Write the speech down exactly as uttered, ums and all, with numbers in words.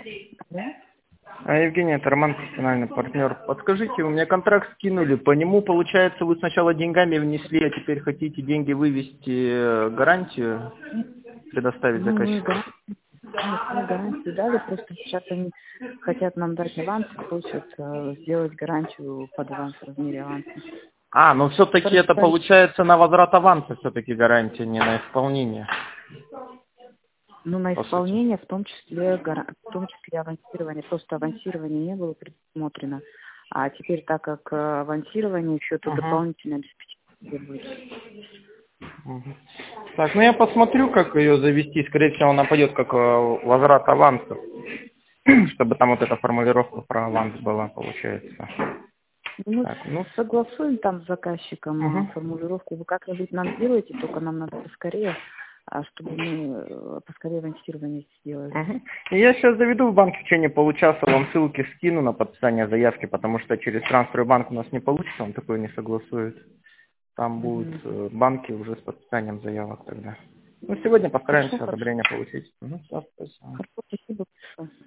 Да? А, Евгений, это Роман, профессиональный партнер. Подскажите, у меня контракт скинули, по нему, получается, вы сначала деньгами внесли, а теперь хотите деньги вывести, э, гарантию предоставить Ну, мы заказчику? гарантию, нет, мы гарантию дали, просто сейчас они хотят нам дать аванс, просят э, сделать гарантию под аванс в размере аванса. А, ну все-таки это Просто, получается на возврат аванса все-таки гарантия, не на исполнение, ну, на по сути. исполнение, в том числе, гара- в том числе авансирование, просто авансирование не было предусмотрено. А теперь, так как э, авансирование еще, то Ага. дополнительное обеспечение требуется. Мгм. Так, ну я посмотрю, как ее завести. Скорее всего, она пойдет как э, возврат аванса, чтобы там вот эта формулировка про аванс была, получается. Мы Так, ну, согласуем там с заказчиком э, угу. формулировку. Вы как-нибудь нам сделаете, только нам надо поскорее, а чтобы мы э, поскорее авансирование сделали. Угу. Я сейчас заведу в банк в течение получаса, вам ссылки скину на подписание заявки, потому что через трансфер банк у нас не получится, он такой не согласует. Там будут Мгм. э, банки уже с подписанием заявок тогда. Ну, сегодня Хорошо, постараемся хорошо. одобрение получить. Угу. Все, спасибо. Хорошо, спасибо большое.